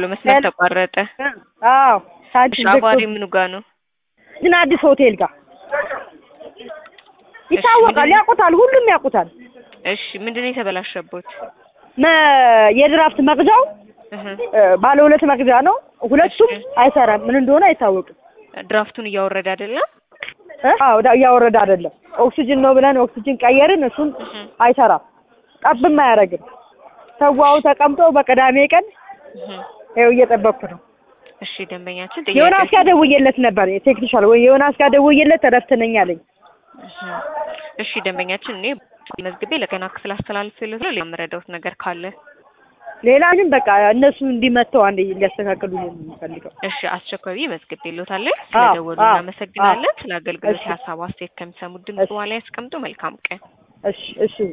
መስመር ተቋረጠ አዎ ሳንቺ ሻባሪ ምኑ ጋር ነው ግን አዲስ ሆቴል ጋር ይታወቃል ያውቁታል ሁሉም ያውቁታል እሺ ምንድነው የተበላሸበት የድራፍት መቅጃው ባለ ሁለት መቅጃ ነው ሁለቱም አይሰራም ምን እንደሆነ አይታወቅም ድራፍቱን እያወረደ አይደለም አዎ እያወረደ አይደለም ኦክሲጅን ነው ብለን ኦክሲጅን ቀየርን እሱን አይሰራም ጠብም አያረግም ሰዋው ተቀምጦ በቀዳሜ ቀን ይኸው እየጠበቅኩ ነው እሺ ደንበኛችን ዮናስ ጋር ደውዬለት ነበር ቴክኒሻል ወይ ዮናስ ጋር ደውዬለት ተረፍተነኝ አለኝ እሺ ደንበኛችን እኔ መዝግቤ ለገና ክፍል አስተላልፌልህ ለምረዳውት ነገር ካለ ሌላ ግን በቃ እነሱ እንዲመጣው አንዴ ሊያስተካክሉ ነው የሚፈልገው እሺ አስቸኳይ መዝግቤልዎታል ስለደወሉ እናመሰግናለን ስለ አገልግሎት ሐሳብ አስተያየት ከሚሰሙ ድምጽ በኋላ ያስቀምጡ መልካም ቀን እሺ